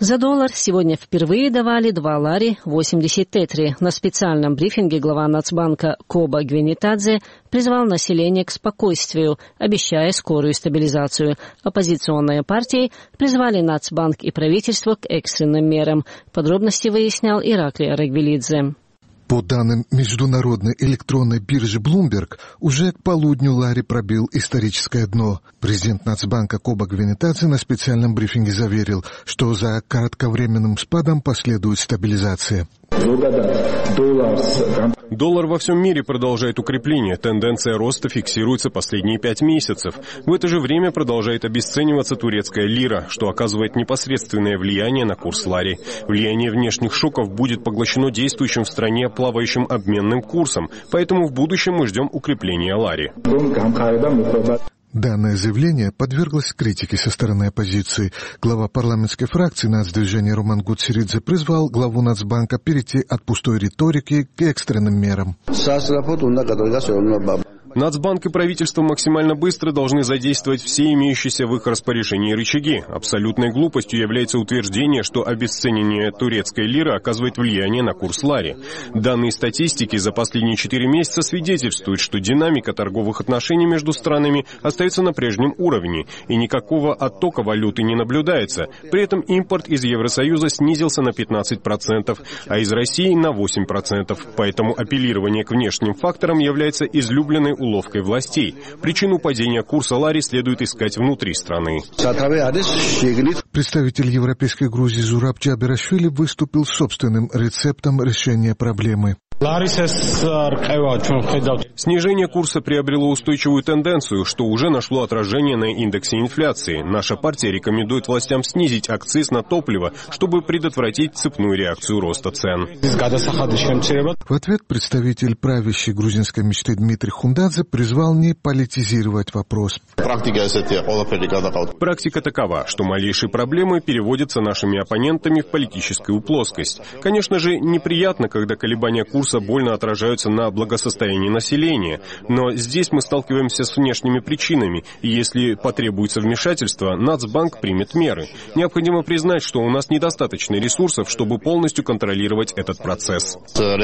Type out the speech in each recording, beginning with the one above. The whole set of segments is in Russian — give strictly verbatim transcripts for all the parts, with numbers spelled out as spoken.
За доллар сегодня впервые давали два лари восемьдесят тетри. На специальном брифинге глава Нацбанка Коба Гвинетадзе призвал население к спокойствию, обещая скорую стабилизацию. Оппозиционные партии призвали Нацбанк и правительство к экстренным мерам. Подробности выяснял Иракли Араквелидзе. По данным международной электронной биржи Bloomberg, уже к полудню лари пробил историческое дно. Президент Нацбанка Коба Гвинетадзе на специальном брифинге заверил, что за кратковременным спадом последует стабилизация. Доллар во всем мире продолжает укрепление. Тенденция роста фиксируется последние пять месяцев. В это же время продолжает обесцениваться турецкая лира, что оказывает непосредственное влияние на курс лари. Влияние внешних шоков будет поглощено действующим в стране плавающим обменным курсом, поэтому в будущем мы ждем укрепления лари. Данное заявление подверглось критике со стороны оппозиции. Глава парламентской фракции Нацдвижения Роман Гуцеридзе призвал главу Нацбанка перейти от пустой риторики к экстренным мерам. Нацбанк и правительство максимально быстро должны задействовать все имеющиеся в их распоряжении рычаги. Абсолютной глупостью является утверждение, что обесценивание турецкой лиры оказывает влияние на курс лари. Данные статистики за последние четыре месяца свидетельствуют, что динамика торговых отношений между странами остается на прежнем уровне, и никакого оттока валюты не наблюдается. При этом импорт из Евросоюза снизился на пятнадцать процентов, а из России на восемь процентов. Поэтому апеллирование к внешним факторам является излюбленной уловкой властей. Причину падения курса лари следует искать внутри страны. Представитель европейской Грузии Зураб Джаберашвили выступил с собственным рецептом решения проблемы. Снижение курса приобрело устойчивую тенденцию, что уже нашло отражение на индексе инфляции. Наша партия рекомендует властям снизить акциз на топливо, чтобы предотвратить цепную реакцию роста цен. В ответ представитель правящей грузинской мечты Дмитрий Хундадзе призвал не политизировать вопрос. Практика такова, что малейшие проблемы переводятся нашими оппонентами в политическую плоскость. Конечно же, неприятно, когда колебания курса больно отражаются на благосостоянии населения. Но здесь мы сталкиваемся с внешними причинами, и если потребуется вмешательство, Нацбанк примет меры. Необходимо признать, что у нас недостаточно ресурсов, чтобы полностью контролировать этот процесс.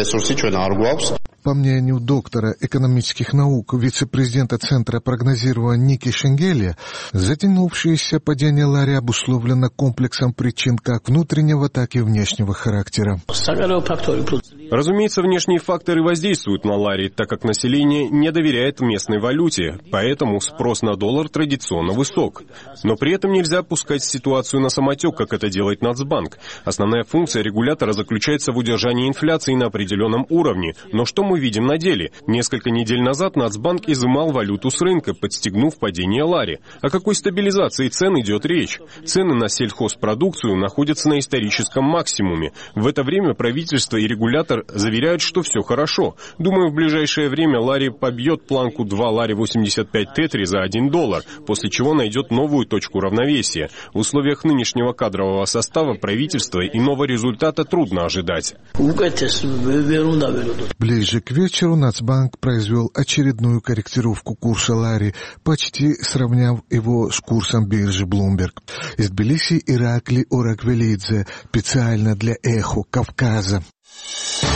По мнению доктора экономических наук, вице-президента Центра прогнозирования Ники Шенгеля, затянувшееся падение лари обусловлено комплексом причин как внутреннего, так и внешнего характера. Разумеется, внешние факторы воздействуют на лари, так как население не доверяет местной валюте, поэтому спрос на доллар традиционно высок. Но при этом нельзя пускать ситуацию на самотек, как это делает Нацбанк. Основная функция регулятора заключается в удержании инфляции на определенном уровне. Но что мы видим на деле? Несколько недель назад Нацбанк изымал валюту с рынка, подстегнув падение лари. О какой стабилизации цен идет речь? Цены на сельхозпродукцию находятся на историческом максимуме. В это время правительство и регулятор заверяют, что все хорошо. Думаю, в ближайшее время лари побьет планку два лари восемьдесят пять тетри за один доллар, после чего найдет новую точку равновесия. В условиях нынешнего кадрового состава правительства иного результата трудно ожидать. Ближе к вечеру Нацбанк произвел очередную корректировку курса лари, почти сравняв его с курсом биржи Bloomberg. Из Тбилиси Иракли Араквелидзе, специально для Эхо Кавказа.